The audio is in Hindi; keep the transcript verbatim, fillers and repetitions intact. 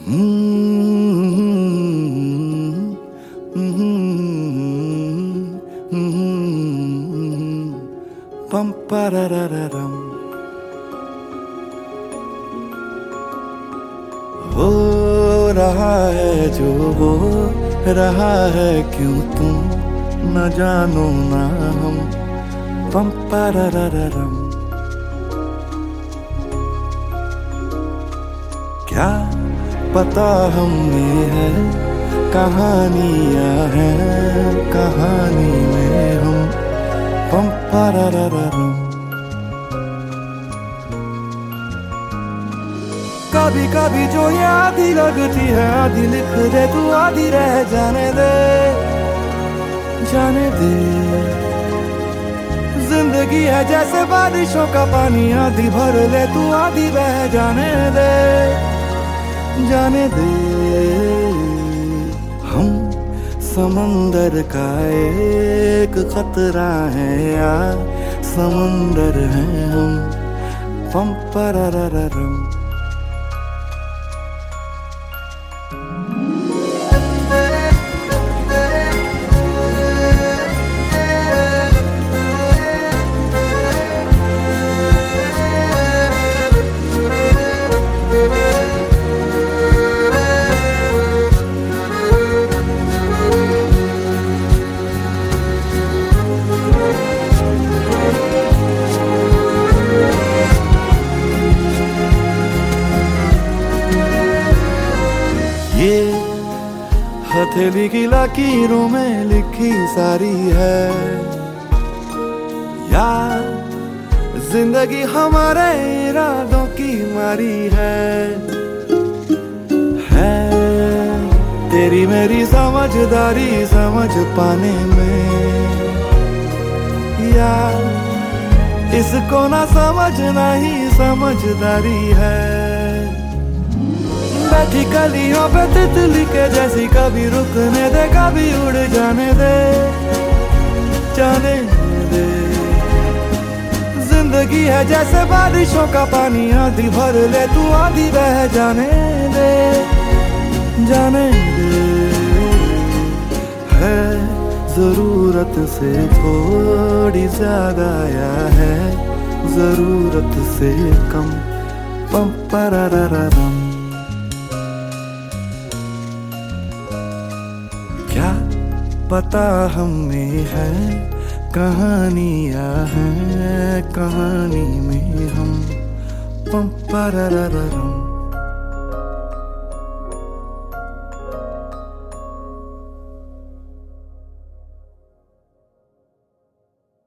पम पररररम हो रहा है जो हो रहा है, क्यों तुम न जानो ना हम। पम पररररम क्या पता हम में है कहानियां हैं, कहानी में हम। पम पररररम कभी कभी जो ये आधी लगती है, आधी लिख दे तू, आधी रह जाने दे, जाने दे। जिंदगी है जैसे बारिशों का पानी, आधी भर ले तू, आधी बह जाने दे, जाने दे। हम समंदर का एक खतरा है या समंदर हैं हम। पम पररररम ये हथेली की लकीरों में लिखी सारी है, या जिंदगी हमारे इरादों की मारी है। है तेरी मेरी समझदारी समझ पाने में, या इसको ना समझना ही समझदारी है। बैठी कलियों पे तितली के जैसी, कभी रुकने दे कभी उड़ जाने दे, जाने दे। जिंदगी है जैसे बारिशों का पानी, आधी भर ले तू, आधी बह जाने दे, जाने दे। है जरूरत से थोड़ी ज्यादा या है जरूरत से कम। पम पररररम क्या पता हम में है कहानियां हैं, कहानी में हम। पम पररररम